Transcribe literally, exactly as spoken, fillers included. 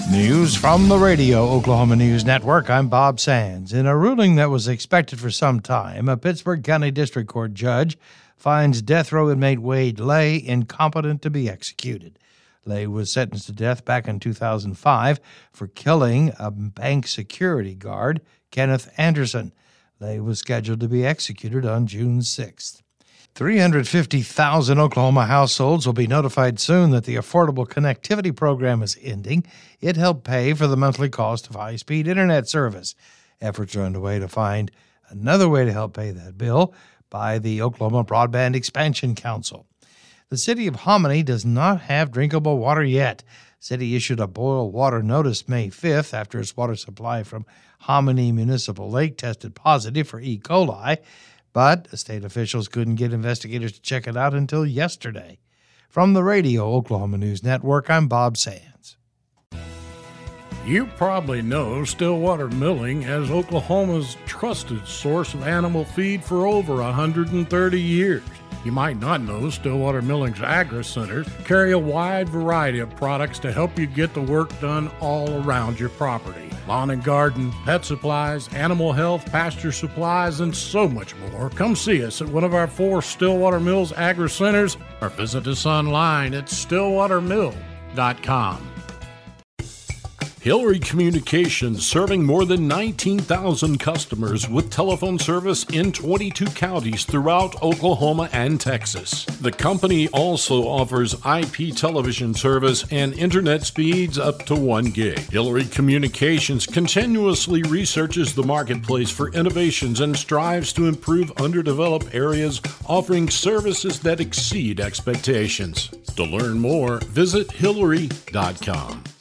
News from the Radio Oklahoma News Network. I'm Bob Sands. In a ruling that was expected for some time, a Pittsburgh County District Court judge finds death row inmate Wade Lay incompetent to be executed. Lay was sentenced to death back in two thousand five for killing a bank security guard, Kenneth Anderson. Lay was scheduled to be executed on June sixth. three hundred fifty thousand Oklahoma households will be notified soon that the Affordable Connectivity Program is ending. It helped pay for the monthly cost of high-speed internet service. Efforts are underway to find another way to help pay that bill by the Oklahoma Broadband Expansion Council. The city of Hominy does not have drinkable water yet. The city issued a boil water notice May fifth after its water supply from Hominy Municipal Lake tested positive for E. coli. But state officials couldn't get investigators to check it out until yesterday. From the Radio Oklahoma News Network, I'm Bob Sands. You probably know Stillwater Milling as Oklahoma's trusted source of animal feed for over one hundred thirty years. You might not know Stillwater Milling's Agri Centers carry a wide variety of products to help you get the work done all around your property. Lawn and garden, pet supplies, animal health, pasture supplies, and so much more. Come see us at one of our four Stillwater Mills Agri Centers or visit us online at stillwater mill dot com. Hillary Communications, serving more than nineteen thousand customers with telephone service in twenty-two counties throughout Oklahoma and Texas. The company also offers I P television service and internet speeds up to one gig. Hillary Communications continuously researches the marketplace for innovations and strives to improve underdeveloped areas, offering services that exceed expectations. To learn more, visit hillary dot com.